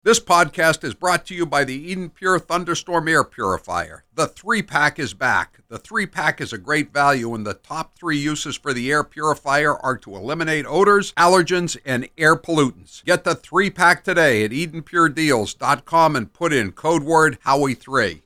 This podcast is brought to you by the Eden Pure Thunderstorm Air Purifier. The 3-pack is back. The 3-pack is a great value, and the top 3 uses for the air purifier are to eliminate odors, allergens, and air pollutants. Get the 3-pack today at EdenPureDeals.com and put in code word Howie3.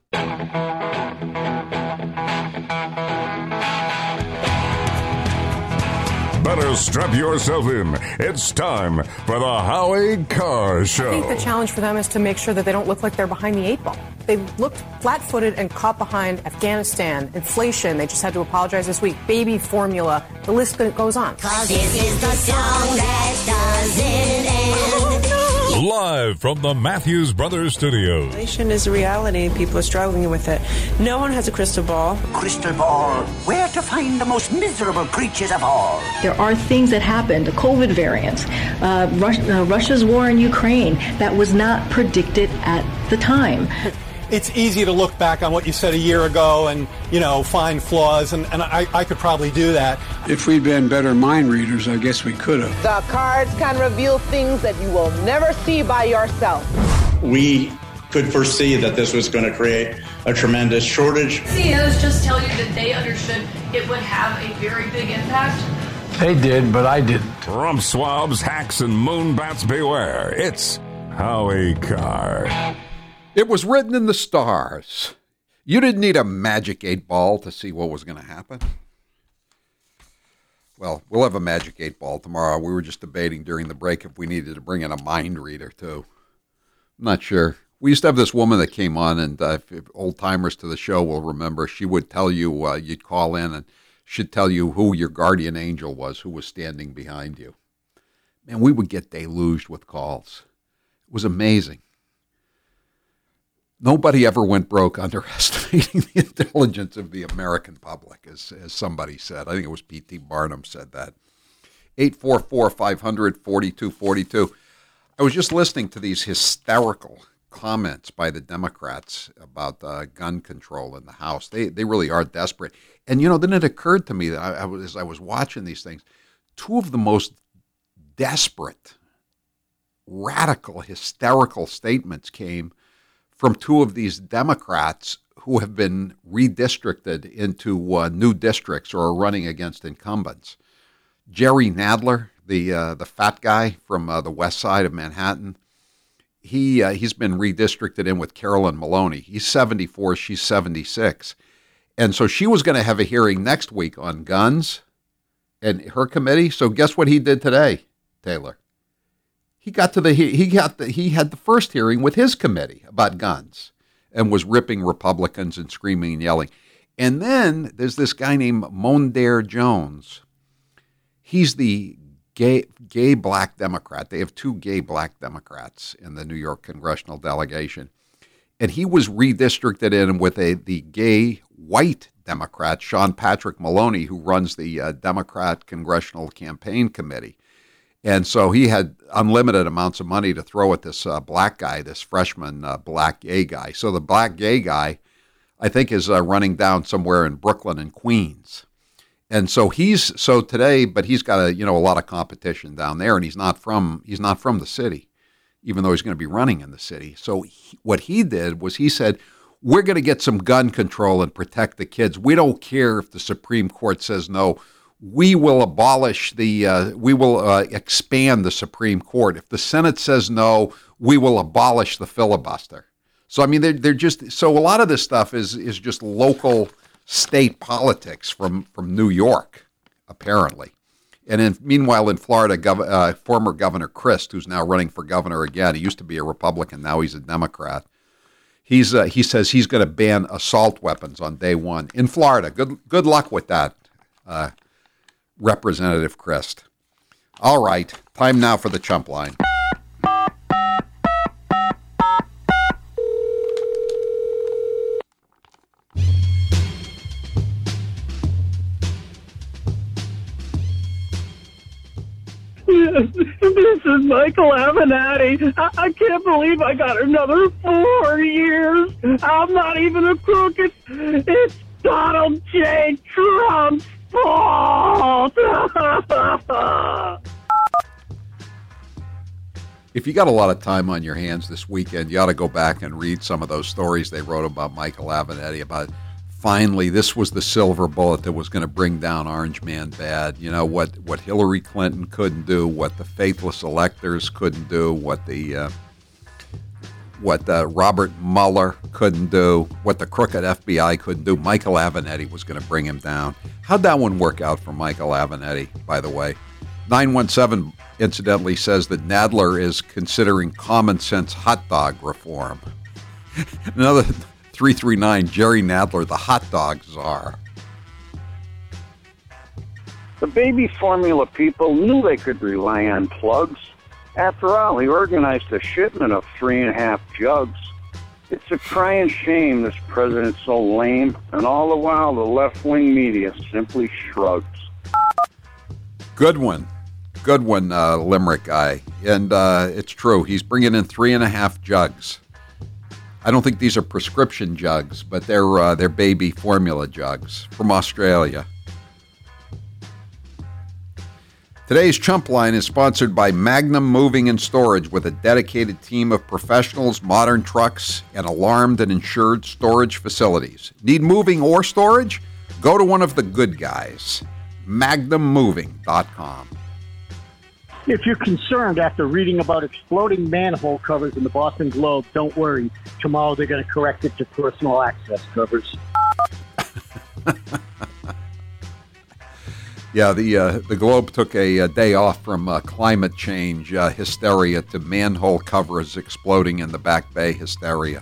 Better strap yourself in. It's time for the Howie Carr Show. I think the challenge for them is to make sure that they don't look like they're behind the 8 ball. They looked flat-footed and caught behind Afghanistan, inflation. They just had to apologize this week. Baby formula. The list goes on. 'Cause this is the song that doesn't end. Live from the Matthews Brothers Studios. Inflation is a reality. People are struggling with it. No one has a crystal ball. Crystal ball, where to find the most miserable creatures of all. There are things that happened, the COVID variants, Russia's war in Ukraine, that was not predicted at the time. It's easy to look back on what you said a year ago and, find flaws, and I could probably do that. If we'd been better mind readers, I guess we could have. The cards can reveal things that you will never see by yourself. We could foresee that this was going to create a tremendous shortage. CEOs just tell you that they understood it would have a very big impact. They did, but I didn't. Rump swabs, hacks, and moonbats beware. It's Howie Carr. It was written in the stars. You didn't need a magic 8 ball to see what was going to happen. Well, we'll have a magic 8 ball tomorrow. We were just debating during the break if we needed to bring in a mind reader, too. I'm not sure. We used to have this woman that came on, and if old-timers to the show will remember, she would tell you, you'd call in, and she'd tell you who your guardian angel was, who was standing behind you. Man, we would get deluged with calls. It was amazing. Nobody ever went broke underestimating the intelligence of the American public, as somebody said. I think it was P.T. Barnum said that. 844-500-4242. I was just listening to these hysterical comments by the Democrats about gun control in the House. They really are desperate. And, then it occurred to me that as I was watching these things, two of the most desperate, radical, hysterical statements came from two of these Democrats who have been redistricted into new districts or are running against incumbents. Jerry Nadler, the fat guy from the west side of Manhattan, he's been redistricted in with Carolyn Maloney. He's 74, she's 76. And so she was going to have a hearing next week on guns and her committee. So guess what he did today, Taylor? He had the first hearing with his committee about guns and was ripping Republicans and screaming and yelling. And then there's this guy named Mondaire Jones. He's the gay black Democrat. They have 2 gay black Democrats in the New York congressional delegation. And he was redistricted in with the gay white Democrat, Sean Patrick Maloney, who runs the Democrat Congressional Campaign Committee. And so he had unlimited amounts of money to throw at this black guy, this freshman black gay guy. So the black gay guy, I think, is running down somewhere in Brooklyn and Queens. And so he's got a lot of competition down there, and he's not from the city, even though he's going to be running in the city. So what he did was he said, we're going to get some gun control and protect the kids. We don't care if the Supreme Court says no. We will expand the Supreme Court. If the Senate says no, we will abolish the filibuster. So, I mean, they're just, so a lot of this stuff is just local state politics from New York, apparently. And meanwhile, in Florida, former Governor Christ, who's now running for governor again, he used to be a Republican, now he's a Democrat. He says he's going to ban assault weapons on day one in Florida. Good luck with that, Representative Christ. All right, time now for the chump line. This is Michael Avenatti. I can't believe I got another 4 years. I'm not even a crook. It's Donald J. Trump's fault. If you got a lot of time on your hands this weekend, you ought to go back and read some of those stories they wrote about Michael Avenatti, about finally this was the silver bullet that was going to bring down Orange Man bad. You know, what Hillary Clinton couldn't do, what the faithless electors couldn't do, what Robert Mueller couldn't do, what the crooked FBI couldn't do. Michael Avenatti was going to bring him down. How'd that one work out for Michael Avenatti, by the way? 917, incidentally, says that Nadler is considering common sense hot dog reform. Another 339, Jerry Nadler, the hot dog czar. The baby formula people knew they could rely on plugs. After all, he organized a shipment of 3.5 jugs. It's a crying shame this president's so lame, and all the while the left-wing media simply shrugs. Good one, Limerick guy. And it's true, he's bringing in 3.5 jugs. I don't think these are prescription jugs, but they're baby formula jugs from Australia. Today's Chump Line is sponsored by Magnum Moving and Storage, with a dedicated team of professionals, modern trucks, and alarmed and insured storage facilities. Need moving or storage? Go to one of the good guys. MagnumMoving.com. If you're concerned after reading about exploding manhole covers in the Boston Globe, don't worry. Tomorrow they're going to correct it to personal access covers. Yeah, the Globe took a day off from climate change hysteria to manhole covers exploding in the Back Bay hysteria.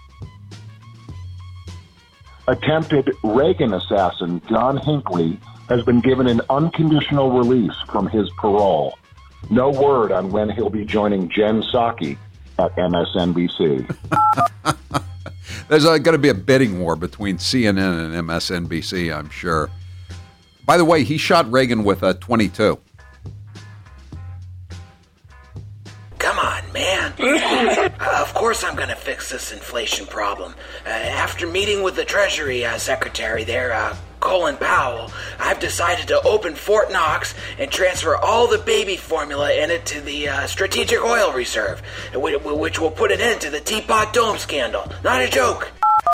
Attempted Reagan assassin John Hinckley has been given an unconditional release from his parole. No word on when he'll be joining Jen Psaki at MSNBC. There's going to be a bidding war between CNN and MSNBC, I'm sure. By the way, he shot Reagan with a .22. Come on, man. Of course I'm going to fix this inflation problem. After meeting with the Treasury Secretary there, Colin Powell, I've decided to open Fort Knox and transfer all the baby formula in it to the Strategic Oil Reserve, which will put an end to the Teapot Dome scandal. Not a joke.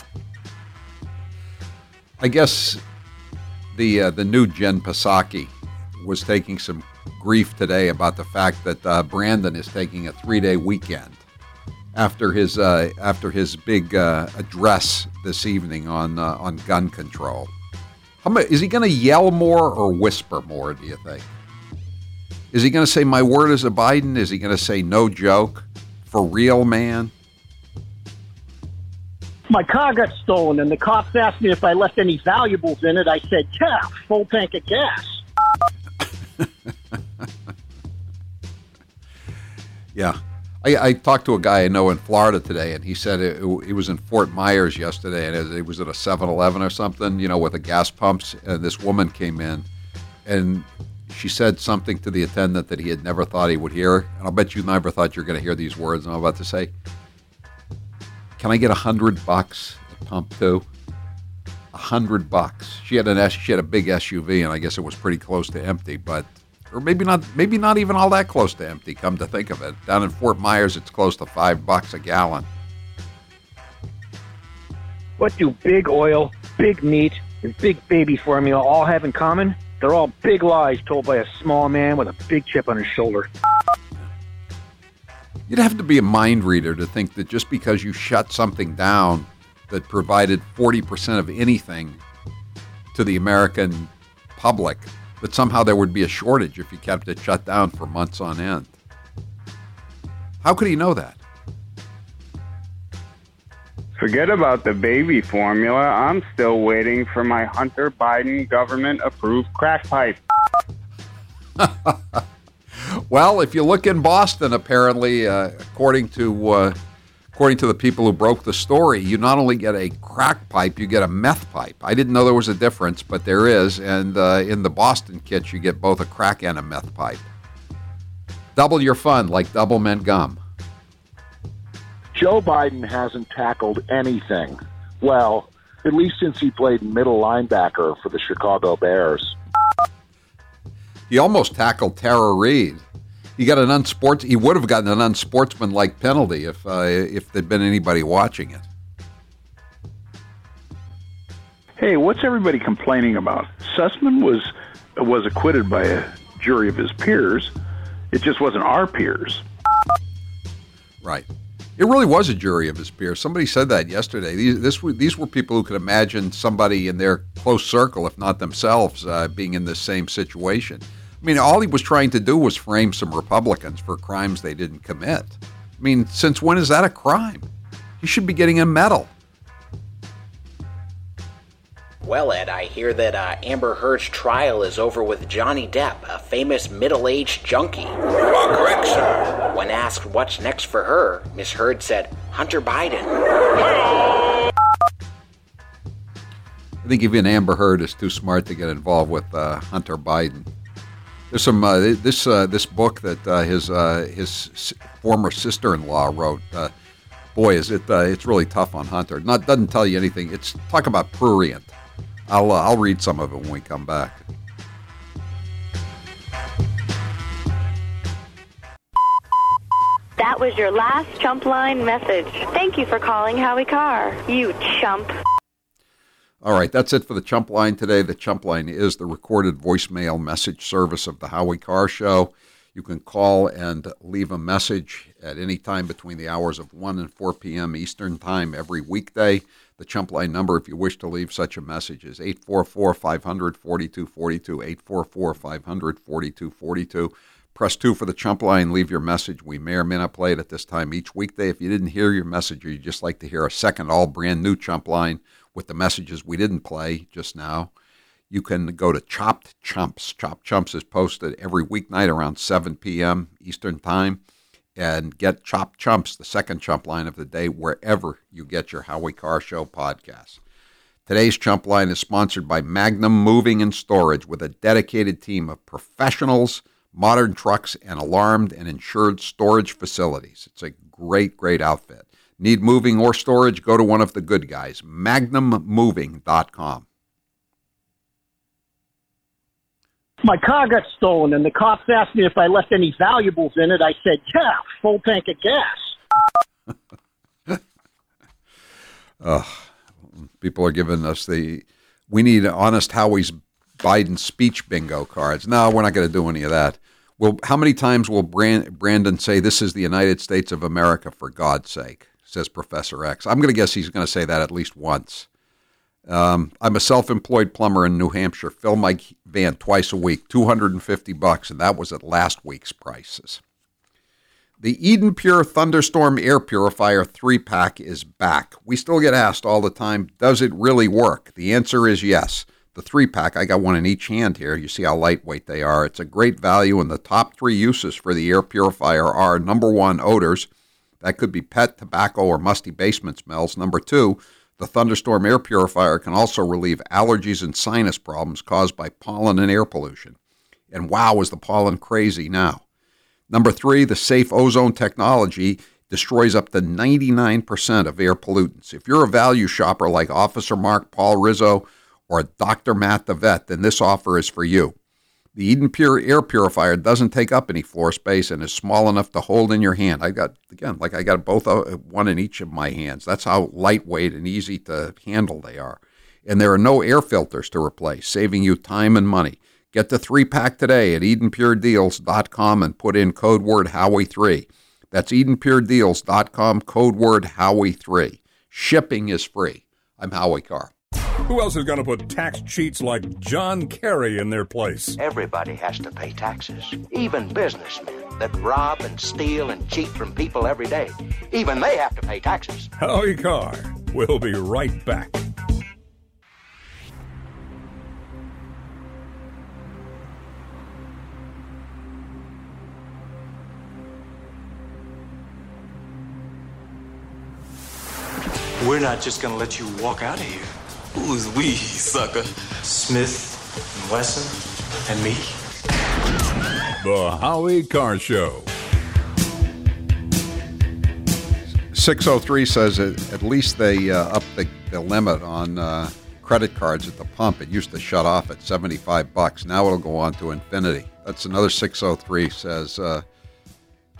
I guess the new Jen Psaki was taking some grief today about the fact that Brandon is taking a 3-day weekend after his big address this evening on gun control. Is he going to yell more or whisper more, do you think? Is he going to say, my word is a Biden? Is he going to say, no joke? For real, man? My car got stolen, and the cops asked me if I left any valuables in it. I said, yeah, full tank of gas. Yeah. I talked to a guy I know in Florida today, and he said he was in Fort Myers yesterday, and it was at a 7-Eleven or something, with the gas pumps, and this woman came in, and she said something to the attendant that he had never thought he would hear, and I'll bet you never thought you were going to hear these words I'm about to say. Can I get $100 at pump 2? $100. She had a big SUV, and I guess it was pretty close to empty, or maybe not even all that close to empty, come to think of it. Down in Fort Myers, it's close to $5 a gallon. What do big oil, big meat, and big baby formula all have in common? They're all big lies told by a small man with a big chip on his shoulder. You'd have to be a mind reader to think that just because you shut something down that provided 40% of anything to the American public, that somehow there would be a shortage if you kept it shut down for months on end. How could he know that? Forget about the baby formula. I'm still waiting for my Hunter Biden government-approved crack pipe. Well, if you look in Boston, apparently, according to the people who broke the story, you not only get a crack pipe, you get a meth pipe. I didn't know there was a difference, but there is. And in the Boston kits, you get both a crack and a meth pipe. Double your fun, like double mint gum. Joe Biden hasn't tackled anything. Well, at least since he played middle linebacker for the Chicago Bears. He almost tackled Tara Reid. He got he would have gotten an unsportsmanlike penalty if there'd been anybody watching it. Hey, what's everybody complaining about? Sussman was acquitted by a jury of his peers. It just wasn't our peers. Right. It really was a jury of his peers. Somebody said that yesterday. These were people who could imagine somebody in their close circle, if not themselves, being in this same situation. I mean, all he was trying to do was frame some Republicans for crimes they didn't commit. I mean, since when is that a crime? He should be getting a medal. Well, Ed, I hear that Amber Heard's trial is over with Johnny Depp, a famous middle-aged junkie. You are correct, sir. When asked what's next for her, Miss Heard said, Hunter Biden. I think even Amber Heard is too smart to get involved with Hunter Biden. There's some this book that his former sister-in-law wrote. Boy, is it's really tough on Hunter. Doesn't tell you anything. It's talk about prurient. I'll read some of it when we come back. That was your last chump line message. Thank you for calling Howie Carr, you chump. All right, that's it for the Chump Line today. The Chump Line is the recorded voicemail message service of the Howie Carr Show. You can call and leave a message at any time between the hours of 1 and 4 p.m. Eastern Time every weekday. The Chump Line number, if you wish to leave such a message, is 844-500-4242, 844-500-4242. Press 2 for the Chump Line. Leave your message. We may or may not play it at this time each weekday. If you didn't hear your message or you'd just like to hear a second all brand new Chump Line with the messages we didn't play just now, you can go to Chopped Chumps. Chopped Chumps is posted every weeknight around 7 p.m. Eastern Time. And get Chopped Chumps, the second Chump Line of the day, wherever you get your Howie Carr Show podcast. Today's Chump Line is sponsored by Magnum Moving and Storage, with a dedicated team of professionals, modern trucks, and alarmed and insured storage facilities. It's a great, great outfit. Need moving or storage? Go to one of the good guys, MagnumMoving.com. My car got stolen, and the cops asked me if I left any valuables in it. I said, yeah, full tank of gas. People are giving us we need Honest Howie's Biden speech bingo cards. No, we're not going to do any of that. Well, how many times will Brandon say, this is the United States of America, for God's sake, says Professor X. I'm going to guess he's going to say that at least once. I'm a self-employed plumber in New Hampshire. Fill my van twice a week, $250, and that was at last week's prices. The Eden Pure Thunderstorm Air Purifier 3-pack is back. We still get asked all the time, does it really work? The answer is yes. The 3-pack, I got one in each hand here. You see how lightweight they are. It's a great value, and the top 3 uses for the air purifier are, number 1, odors. That could be pet, tobacco, or musty basement smells. Number 2, the Thunderstorm Air Purifier can also relieve allergies and sinus problems caused by pollen and air pollution. And wow, is the pollen crazy now. Number 3, the safe ozone technology destroys up to 99% of air pollutants. If you're a value shopper like Officer Mark, Paul Rizzo, or Dr. Matt the Vet, then this offer is for you. The Eden Pure Air Purifier doesn't take up any floor space and is small enough to hold in your hand. I got both, one in each of my hands. That's how lightweight and easy to handle they are. And there are no air filters to replace, saving you time and money. Get the 3-pack today at EdenPureDeals.com and put in code word Howie3. That's EdenPureDeals.com, code word Howie3. Shipping is free. I'm Howie Carr. Who else is going to put tax cheats like John Kerry in their place? Everybody has to pay taxes, even businessmen that rob and steal and cheat from people every day. Even they have to pay taxes. Howie Carr. We'll be right back. We're not just going to let you walk out of here. Who's we, sucker? Smith and Wesson and me. The Howie Carr Show. 603 says at least they upped the limit on credit cards at the pump. It used to shut off at $75. Now it'll go on to infinity. That's another 603 says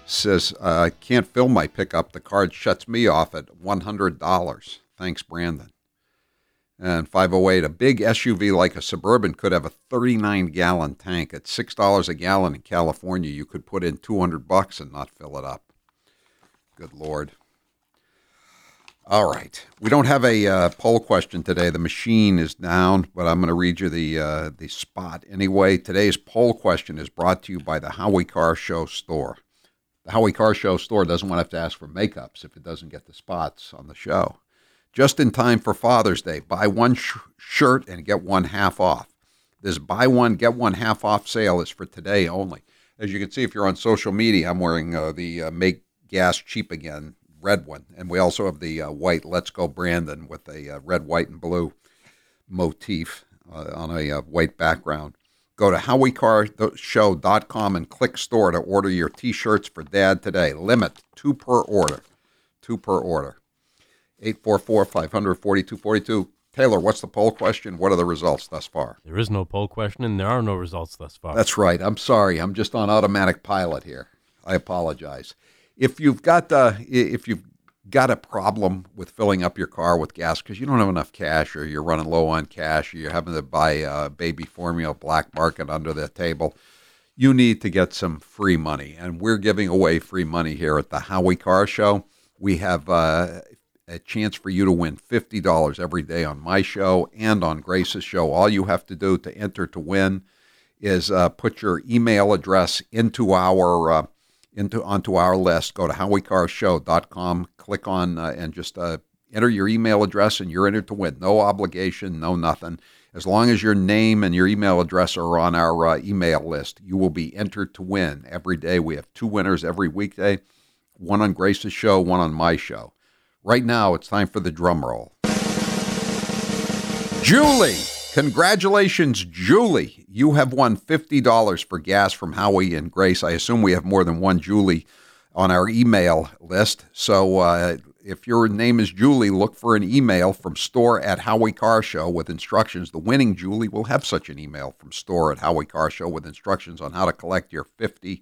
says, can't fill my pickup. The card shuts me off at $100. Thanks, Brandon. And 508, a big SUV like a Suburban could have a 39-gallon tank. At $6 a gallon in California, you could put in $200 and not fill it up. Good Lord. All right. We don't have a poll question today. The machine is down, but I'm going to read you the spot anyway. Today's poll question is brought to you by the Howie Carr Show store. The Howie Carr Show store doesn't want to have to ask for makeups if it doesn't get the spots on the show. Just in time for Father's Day, buy one shirt and get one half off. This buy one, get one half off sale is for today only. As you can see, if you're on social media, I'm wearing the Make Gas Cheap Again red one. And we also have the white Let's Go Brandon with a red, white, and blue motif on a white background. Go to HowieCarShow.com and click store to order your T-shirts for Dad today. Limit 2 per order. 2 per order. 844-500-4242. Taylor, what's the poll question? What are the results thus far? There is no poll question, and there are no results thus far. That's right. I'm sorry. I'm just on automatic pilot here. I apologize. If you've got a problem with filling up your car with gas because you don't have enough cash, or you're running low on cash, or you're having to buy baby formula black market under the table, you need to get some free money. And we're giving away free money here at the Howie Carr Show. We have a chance for you to win $50 every day on my show and on Grace's show. All you have to do to enter to win is put your email address onto our list. Go to HowieCarShow.com, click on and just enter your email address, and you're entered to win. No obligation, no nothing. As long as your name and your email address are on our email list, you will be entered to win every day. We have 2 winners every weekday, one on Grace's show, one on my show. Right now, it's time for the drum roll. Julie! Congratulations, Julie. You have won $50 for gas from Howie and Grace. I assume we have more than one Julie on our email list. So if your name is Julie, look for an email from store at Howie Carr Show with instructions. The winning Julie will have such an email from store at Howie Carr Show with instructions on how to collect your $50.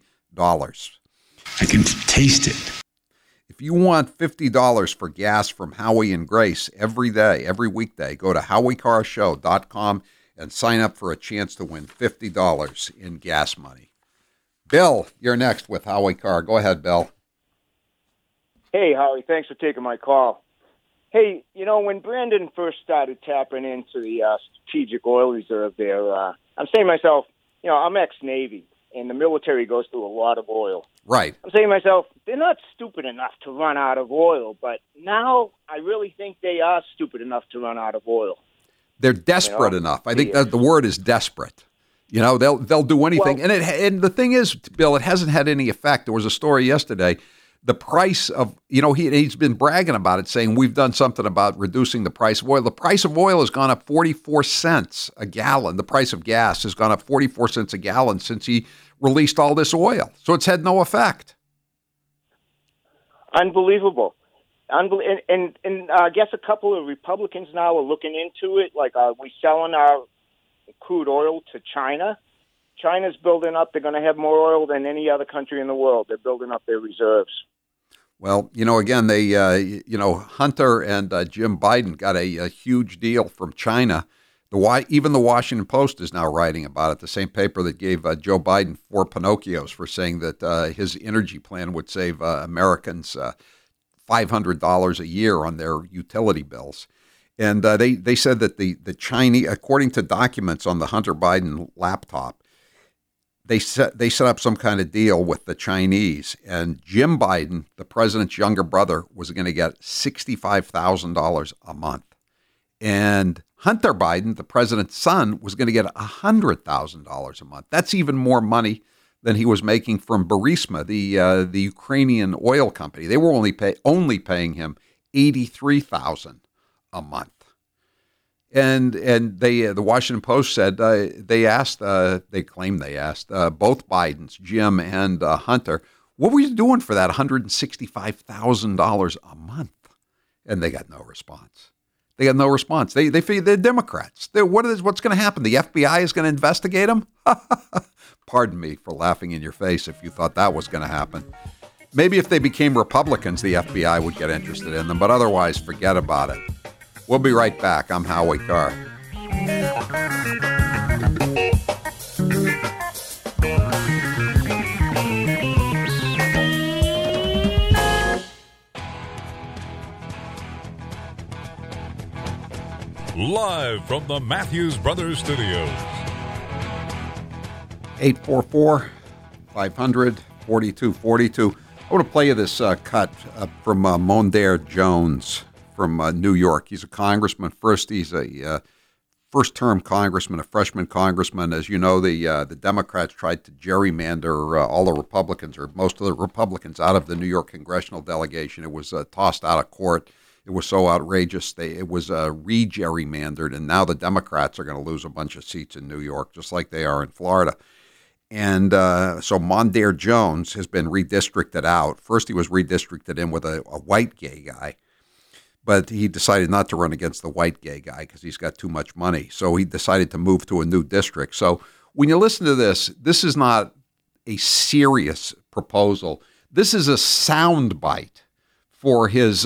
I can taste it. If you want $50 for gas from Howie and Grace every day, every weekday, go to HowieCarShow.com and sign up for a chance to win $50 in gas money. Bill, you're next with Howie Carr. Go ahead, Bill. Hey, Howie, thanks for taking my call. Hey, when Brandon first started tapping into the strategic oil reserve there, I'm saying to myself, I'm ex-Navy, and the military goes through a lot of oil. Right. I'm saying to myself, they're not stupid enough to run out of oil, but now I really think they are stupid enough to run out of oil. They're desperate enough. I think that the word is desperate. They'll do anything. Well, and the thing is, Bill, it hasn't had any effect. There was a story yesterday. The price of, he's been bragging about it, saying we've done something about reducing the price of oil. The price of oil has gone up 44 cents a gallon. The price of gas has gone up 44 cents a gallon since he released all this oil. So it's had no effect. Unbelievable. And I guess a couple of Republicans now are looking into it. Like, are we selling our crude oil to China? China's building up. They're going to have more oil than any other country in the world. They're building up their reserves. Well, again, they, Hunter and Jim Biden got a huge deal from China. Even the Washington Post is now writing about it, the same paper that gave Joe Biden 4 Pinocchios for saying that his energy plan would save Americans $500 a year on their utility bills. And they said that the Chinese, according to documents on the Hunter Biden laptop, they set up some kind of deal with the Chinese, and Jim Biden, the president's younger brother, was going to get $65,000 a month. And Hunter Biden, the president's son, was going to get $100,000 a month. That's even more money than he was making from Burisma, the Ukrainian oil company. They were only paying him $83,000 a month. And the Washington Post said they claimed they asked both Bidens, Jim and Hunter, what were you doing for that $165,000 a month? And they got no response. They figure they're Democrats. What's going to happen? The FBI is going to investigate them? Pardon me for laughing in your face if you thought that was going to happen. Maybe if they became Republicans, the FBI would get interested in them, but otherwise, forget about it. We'll be right back. I'm Howie Carr. Live from the Matthews Brothers Studios. 844-500-4242. I want to play you this cut from Mondaire Jones from New York. He's a congressman. He's a first-term congressman, a freshman congressman. As you know, the Democrats tried to gerrymander all the Republicans, or most of the Republicans, out of the New York congressional delegation. It was tossed out of court. It was so outrageous. It was re-gerrymandered, and now the Democrats are going to lose a bunch of seats in New York, just like they are in Florida. And so Mondaire Jones has been redistricted out. First, he was redistricted in with a white gay guy, but he decided not to run against the white gay guy because he's got too much money. So he decided to move to a new district. So when you listen to this is not a serious proposal. This is a soundbite for his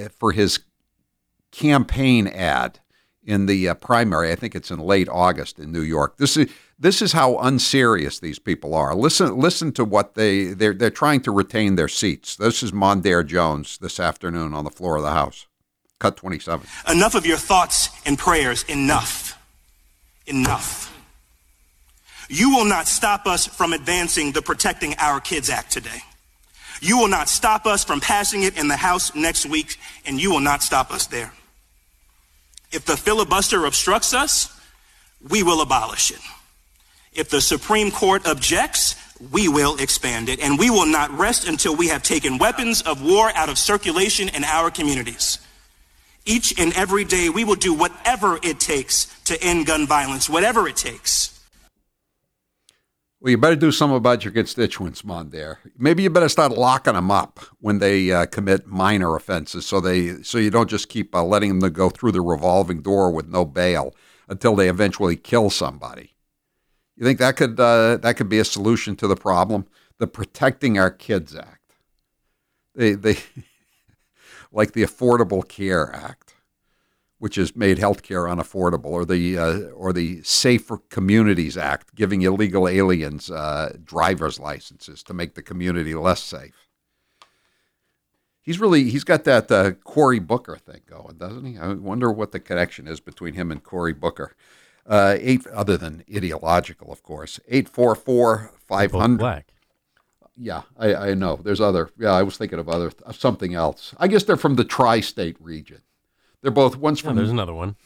campaign ad in the primary. I think it's in late August in New York. This is how unserious these people are. Listen to what they're trying to retain their seats. This is Mondaire Jones this afternoon on the floor of the House. Cut 27. Enough of your thoughts and prayers. Enough. Enough. You will not stop us from advancing the Protecting Our Kids Act today. You will not stop us from passing it in the House next week, and you will not stop us there. If the filibuster obstructs us, we will abolish it. If the Supreme Court objects, we will expand it, and we will not rest until we have taken weapons of war out of circulation in our communities. Each and every day, we will do whatever it takes to end gun violence, whatever it takes. Well, you better do something about your constituents, Mondaire. Maybe you better start locking them up when they commit minor offenses, so you don't just keep letting them go through the revolving door with no bail until they eventually kill somebody. You think that could be a solution to the problem? The Protecting Our Kids Act, they like the Affordable Care Act, which has made health care unaffordable, or the Safer Communities Act, giving illegal aliens driver's licenses to make the community less safe. He's got that Cory Booker thing going, doesn't he? I wonder what the connection is between him and Cory Booker. Other than ideological, of course. 844-500. Black. Yeah, I know. There's other. Yeah, I was thinking of something else. I guess they're from the tri-state region. They're both. One's from. There's another one.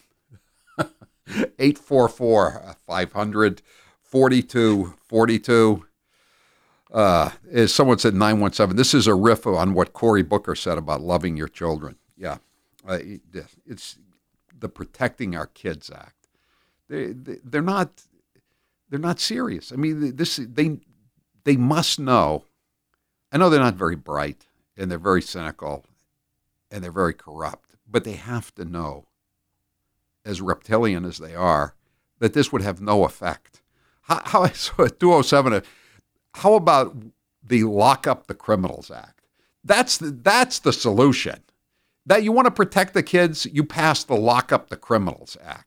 844-500-4242. As someone said, 917. This is a riff on what Cory Booker said about loving your children. Yeah, it's the Protecting Our Kids Act. They're not serious. I mean, they must know. I know they're not very bright, and they're very cynical, and they're very corrupt, but they have to know, as reptilian as they are, that this would have no effect. How so at 207, how about the Lock Up the Criminals Act? That's the solution. That you want to protect the kids, you pass the Lock Up the Criminals Act.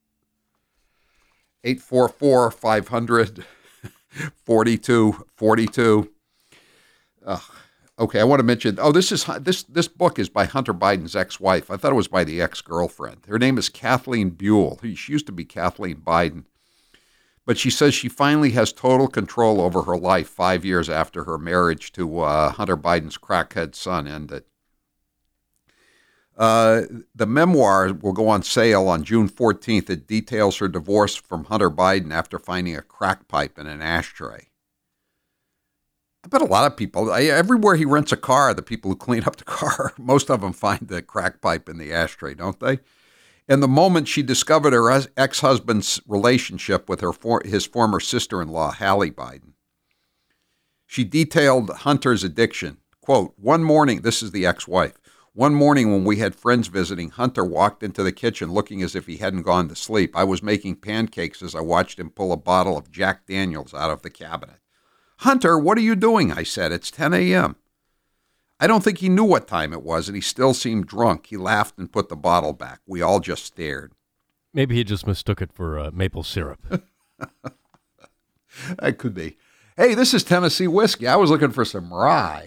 844-500-4242. Okay, I want to mention. This book is by Hunter Biden's ex-wife. I thought it was by the ex-girlfriend. Her name is Kathleen Buell. She used to be Kathleen Biden, but she says she finally has total control over her life 5 years after her marriage to Hunter Biden's crackhead son ended. The memoir will go on sale on June 14th. It details her divorce from Hunter Biden after finding a crack pipe in an ashtray. I bet a lot of people, everywhere he rents a car, the people who clean up the car, most of them find the crack pipe in the ashtray, don't they? And the moment she discovered her ex-husband's relationship with his former sister-in-law, Hallie Biden, she detailed Hunter's addiction. Quote, one morning, this is the ex-wife, one morning when we had friends visiting, Hunter walked into the kitchen looking as if he hadn't gone to sleep. I was making pancakes as I watched him pull a bottle of Jack Daniels out of the cabinet. Hunter, what are you doing? I said. It's 10 a.m. I don't think he knew what time it was, and he still seemed drunk. He laughed and put the bottle back. We all just stared. Maybe he just mistook it for maple syrup. That could be. Hey, this is Tennessee whiskey. I was looking for some rye.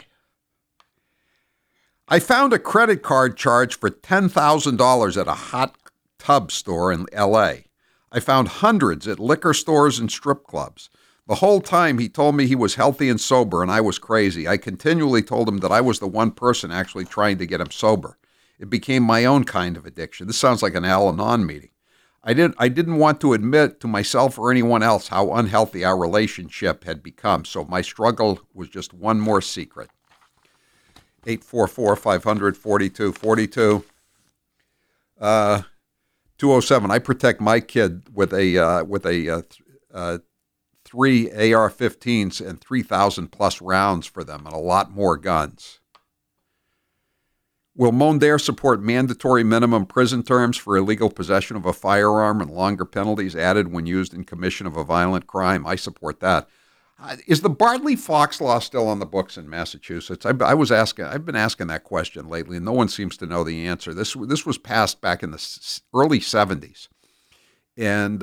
I found a credit card charge for $10,000 at a hot tub store in L.A. I found hundreds at liquor stores and strip clubs. The whole time he told me he was healthy and sober, and I was crazy. I continually told him that I was the one person actually trying to get him sober. It became my own kind of addiction. This sounds like an Al-Anon meeting. I didn't want to admit to myself or anyone else how unhealthy our relationship had become, so my struggle was just one more secret. 844-500-4242. 207. I protect my kid with a 3 AR-15s and 3,000 plus rounds for them and a lot more guns. Will Mondaire support mandatory minimum prison terms for illegal possession of a firearm and longer penalties added when used in commission of a violent crime? I support that. Is the Bartley-Fox law still on the books in Massachusetts? I've been asking that question lately, and no one seems to know the answer. This was passed back in the early 70s, and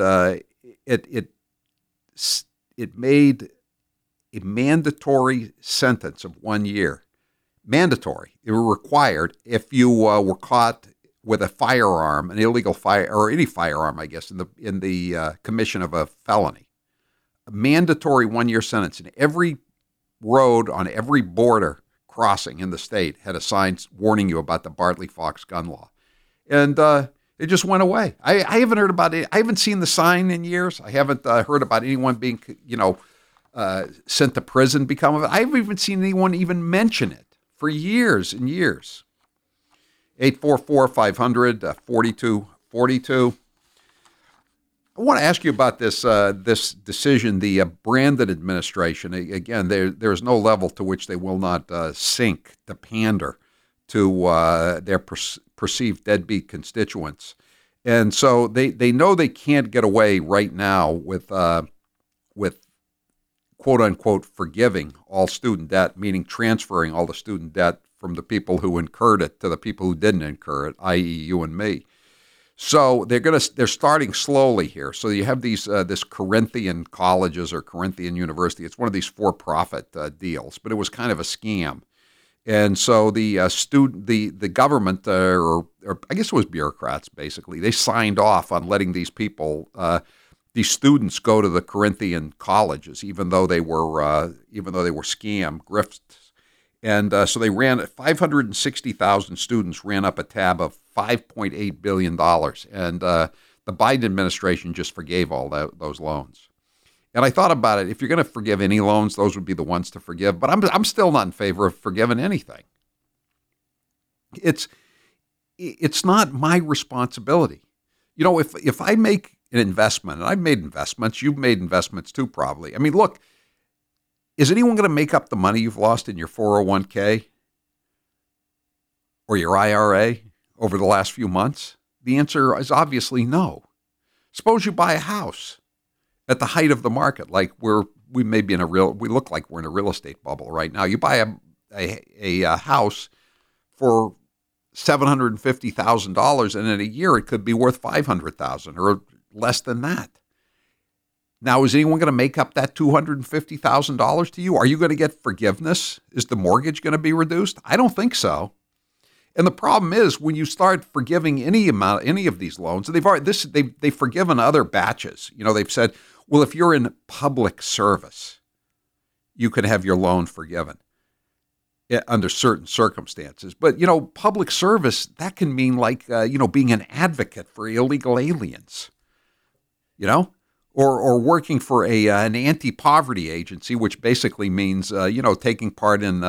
it made a mandatory sentence of 1 year. Mandatory. It were required if you were caught with a firearm, an illegal fire or any firearm, I guess, in the commission of a felony. A mandatory 1 year sentence, and every road on every border crossing in the state had a sign warning you about the Bartley-Fox gun law, and it just went away. I haven't heard about it. I haven't seen the sign in years. I haven't heard about anyone being, sent to prison because of it. I haven't even seen anyone even mention it for years and years. 844-500-4242. I want to ask you about this decision, the Brandon administration. Again, there's no level to which they will not sink to pander to their perceived deadbeat constituents. And so they know they can't get away right now with quote-unquote forgiving all student debt, meaning transferring all the student debt from the people who incurred it to the people who didn't incur it, i.e. you and me. So they're starting slowly here. So you have these this Corinthian colleges or Corinthian University. It's one of these for-profit deals, but it was kind of a scam. And so the government or I guess it was bureaucrats basically, they signed off on letting these people these students go to the Corinthian colleges, even though they were scam grifts. And so they ran 560,000 students ran up a tab of $5.8 billion. And the Biden administration just forgave all those loans. And I thought about it. If you're going to forgive any loans, those would be the ones to forgive. But I'm still not in favor of forgiving anything. It's not my responsibility. You know, if I make an investment, and I've made investments, you've made investments too probably. I mean, look, is anyone going to make up the money you've lost in your 401k or your IRA over the last few months? The answer is obviously no. Suppose you buy a house at the height of the market, like we look like we're in a real estate bubble right now. You buy a house for $750,000, and in a year it could be worth $500,000 or less than that. Now, is anyone going to make up that $250,000 to you? Are you going to get forgiveness? Is the mortgage going to be reduced? I don't think so. And the problem is when you start forgiving any of these loans, they've forgiven other batches. You know, they've said, well, if you're in public service, you can have your loan forgiven under certain circumstances. But, you know, public service, that can mean like, being an advocate for illegal aliens, you know, or working for an anti-poverty agency, which basically means, taking part in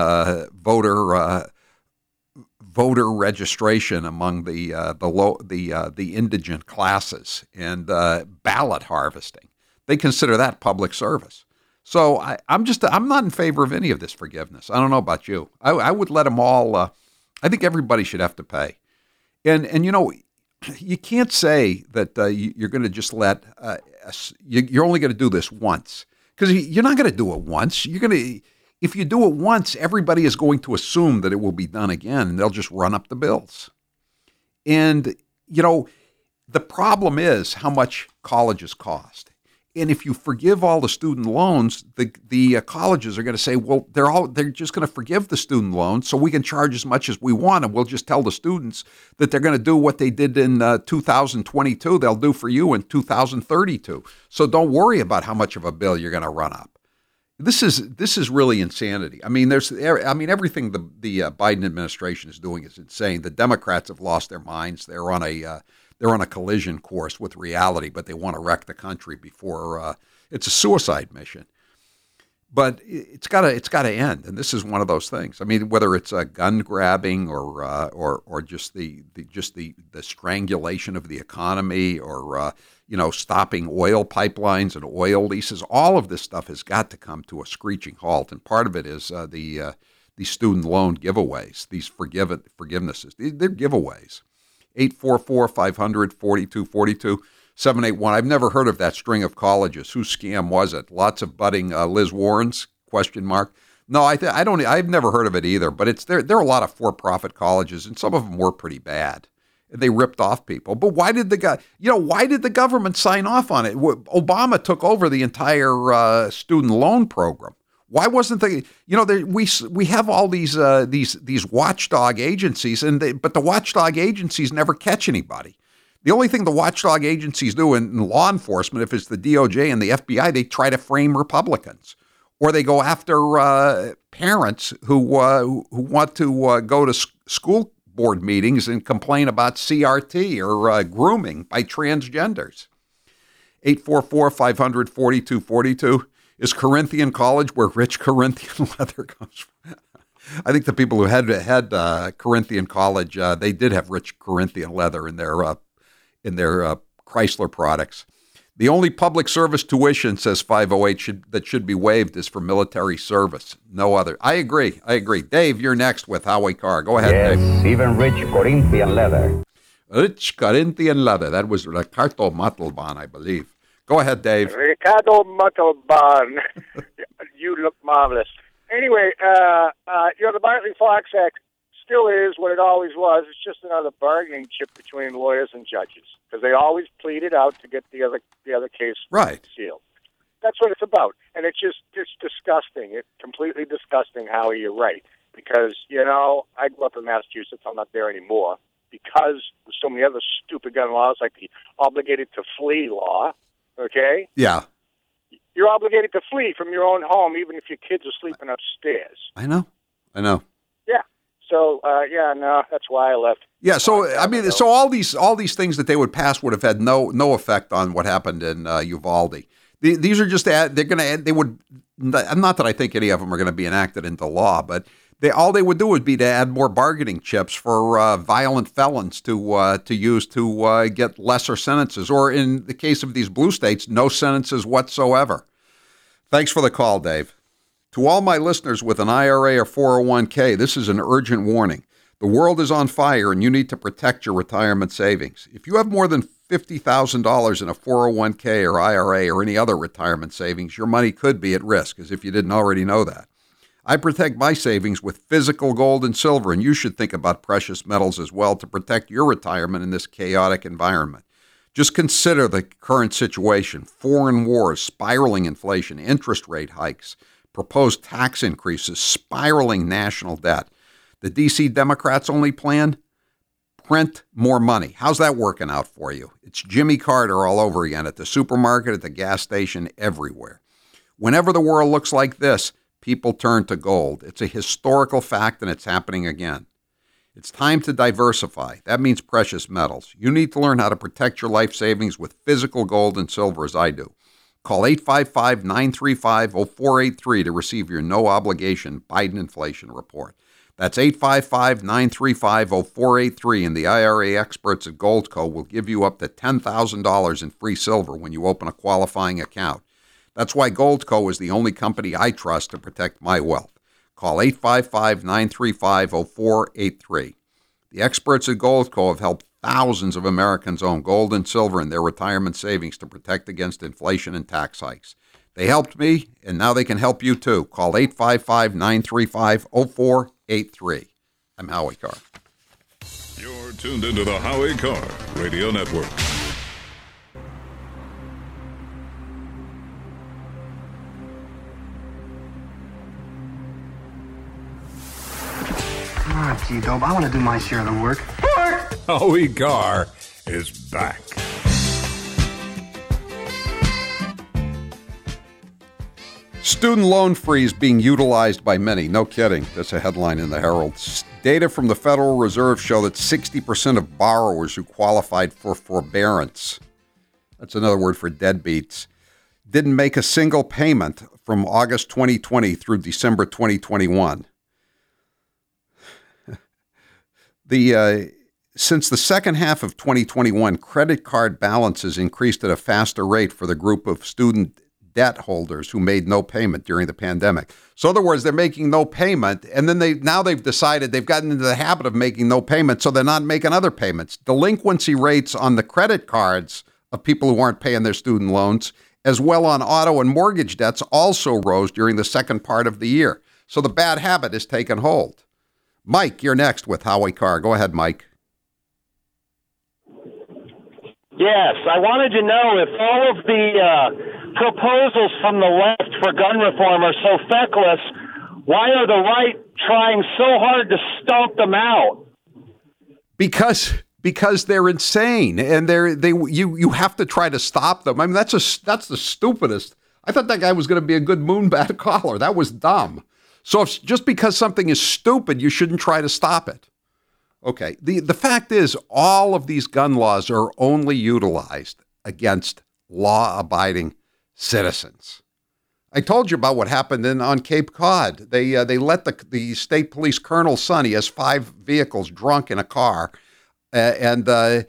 voter registration among the indigent classes and ballot harvesting. They consider that public service. So I'm not in favor of any of this forgiveness. I don't know about you. I would let them all. I think everybody should have to pay, and you can't say that you're going to just let. You're only going to do this once because you're not going to do it once. You're going to. if you do it once, everybody is going to assume that it will be done again, and they'll just run up the bills. And, the problem is how much colleges cost. And if you forgive all the student loans, the colleges are going to say, well, they're just going to forgive the student loans so we can charge as much as we want, and we'll just tell the students that they're going to do what they did in 2022. They'll do for you in 2032. So don't worry about how much of a bill you're going to run up. This is really insanity. I mean, everything the Biden administration is doing is insane. The Democrats have lost their minds. They're on a collision course with reality, but they want to wreck the country before it's a suicide mission. But it's got to end, and this is one of those things. I mean, whether it's a gun grabbing or just the strangulation of the economy, or stopping oil pipelines and oil leases, all of this stuff has got to come to a screeching halt. And part of it is the student loan giveaways, these forgivenesses. They're giveaways. 844-500-4242, 781. I've never heard of that string of colleges. Whose scam was it? Lots of budding Liz Warren's? ? No, I don't. I've never heard of it either. But there are a lot of for-profit colleges, and some of them were pretty bad. They ripped off people. But why did the government sign off on it? Obama took over the entire student loan program. Why wasn't we have all these watchdog agencies, but the watchdog agencies never catch anybody. The only thing the watchdog agencies do in law enforcement, if it's the DOJ and the FBI, they try to frame Republicans, or they go after parents who want to go to school board meetings and complain about CRT or grooming by transgenders. 844-500-4242. Is Corinthian College where rich Corinthian leather comes from? I think the people who had Corinthian College, they did have rich Corinthian leather in their Chrysler products. The only public service tuition, says 508, that should be waived is for military service. No other. I agree. Dave, you're next with Howie Carr. Go ahead, yes, Dave. Even rich Corinthian leather. Rich Corinthian leather. That was Ricardo Montalban, I believe. Go ahead, Dave. Ricardo Montalban. You look marvelous. Anyway, the Bartley-Fox Act still is what it always was. It's just another bargaining chip between lawyers and judges, because they always pleaded out to get the other case sealed. That's what it's about. And it's disgusting. It's completely disgusting, Howie, you're right. Because, I grew up in Massachusetts. I'm not there anymore. Because there's so many other stupid gun laws, like the obligated to flee law. Okay? Yeah. You're obligated to flee from your own home, even if your kids are sleeping upstairs. I know. Yeah. So, that's why I left. Yeah. So, so all these things that they would pass would have had no effect on what happened in Uvalde. These are just not that I think any of them are going to be enacted into law, but all they would do would be to add more bargaining chips for violent felons to use to get lesser sentences, or in the case of these blue states, no sentences whatsoever. Thanks for the call, Dave. To all my listeners with an IRA or 401k, this is an urgent warning. The world is on fire, and you need to protect your retirement savings. If you have more than $50,000 in a 401k or IRA or any other retirement savings, your money could be at risk, as if you didn't already know that. I protect my savings with physical gold and silver, and you should think about precious metals as well to protect your retirement in this chaotic environment. Just consider the current situation: foreign wars, spiraling inflation, interest rate hikes, proposed tax increases, spiraling national debt. The D.C. Democrats' only plan? Print more money. How's that working out for you? It's Jimmy Carter all over again, at the supermarket, at the gas station, everywhere. Whenever the world looks like this, people turn to gold. It's a historical fact, and it's happening again. It's time to diversify. That means precious metals. You need to learn how to protect your life savings with physical gold and silver, as I do. Call 855-935-0483 to receive your no-obligation Biden inflation report. That's 855-935-0483, and the IRA experts at Goldco will give you up to $10,000 in free silver when you open a qualifying account. That's why Goldco is the only company I trust to protect my wealth. Call 855-935-0483. The experts at Goldco have helped thousands of Americans own gold and silver in their retirement savings to protect against inflation and tax hikes. They helped me, and now they can help you too. Call 855-935-0483. I'm Howie Carr. You're tuned into the Howie Carr Radio Network. Come on, T-Dope. I want to do my share of the work. Howie Carr is back. Student loan freeze being utilized by many. No kidding. That's a headline in the Herald. Data from the Federal Reserve show that 60% of borrowers who qualified for forbearance, that's another word for deadbeats, didn't make a single payment from August 2020 through December 2021. Since the second half of 2021, credit card balances increased at a faster rate for the group of student debt holders who made no payment during the pandemic. So in other words, they're making no payment, and then they've decided they've gotten into the habit of making no payment, so they're not making other payments. Delinquency rates on the credit cards of people who aren't paying their student loans, as well on auto and mortgage debts, also rose during the second part of the year. So the bad habit has taken hold. Mike, you're next with Howie Carr. Go ahead, Mike. Yes, I wanted to know if all of the proposals from the left for gun reform are so feckless, why are the right trying so hard to stomp them out? Because they're insane, and you have to try to stop them. I mean, that's the stupidest. I thought that guy was going to be a good moonbat caller. That was dumb. So just because something is stupid, you shouldn't try to stop it. Okay, the fact is, all of these gun laws are only utilized against law-abiding citizens. I told you about what happened on Cape Cod. They let the state police colonel's son, he has 5 vehicles, drunk in a car, and they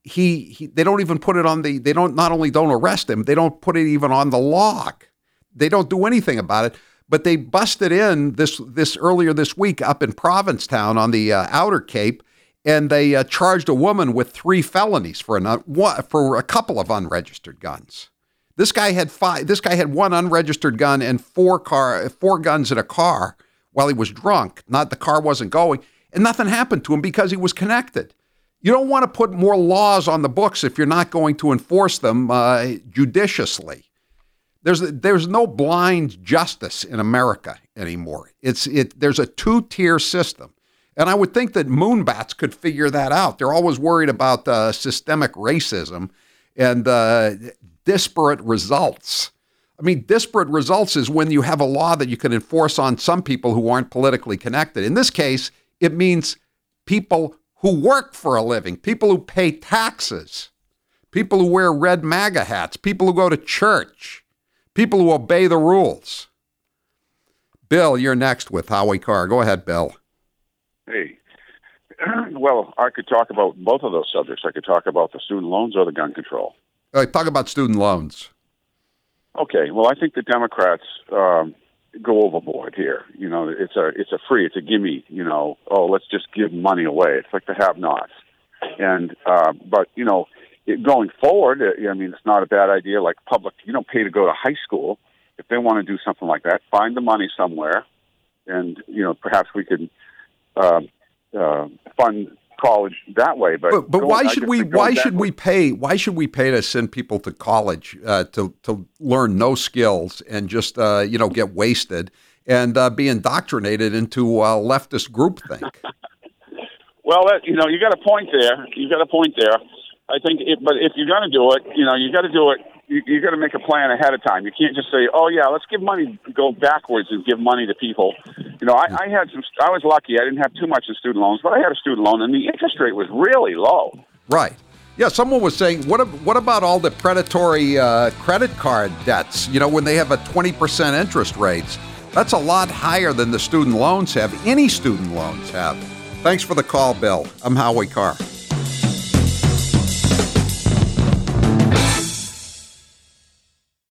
don't even put it on they not only don't arrest him, they don't put it even on the log. They don't do anything about it. But they busted in this earlier this week up in Provincetown on the Outer Cape, and they charged a woman with 3 felonies for a couple of unregistered guns. This guy had 5. This guy had 1 unregistered gun and 4 guns in a car while he was drunk. The car wasn't going, and nothing happened to him because he was connected. You don't want to put more laws on the books if you're not going to enforce them judiciously. There's no blind justice in America anymore. There's a 2-tier system. And I would think that moonbats could figure that out. They're always worried about systemic racism and disparate results. I mean, disparate results is when you have a law that you can enforce on some people who aren't politically connected. In this case, it means people who work for a living, people who pay taxes, people who wear red MAGA hats, people who go to church, people who obey the rules. Bill, you're next with Howie Carr. Go ahead, Bill. Hey. Well, I could talk about both of those subjects. I could talk about the student loans or the gun control. Talk about student loans. Okay. Well, I think the Democrats go overboard here. You know, it's a gimme. You know, let's just give money away. It's like the have-nots. And but you know, going forward, I mean, it's not a bad idea. Like public, you don't pay to go to high school. If they want to do something like that, find the money somewhere, and you know, perhaps we could fund college that way. But why should we pay to send people to college to learn no skills and just get wasted and be indoctrinated into leftist groupthink? Well, you got a point there. I think, but if you're going to do it, you got to do it. You got to make a plan ahead of time. You can't just say, "Oh yeah, let's give money, go backwards and give money to people." I had some. I was lucky; I didn't have too much in student loans, but I had a student loan, and the interest rate was really low. Right. Yeah. Someone was saying, "What about all the predatory credit card debts? When they have a 20% interest rates, that's a lot higher than the student loans have. Any student loans have." Thanks for the call, Bill. I'm Howie Carr.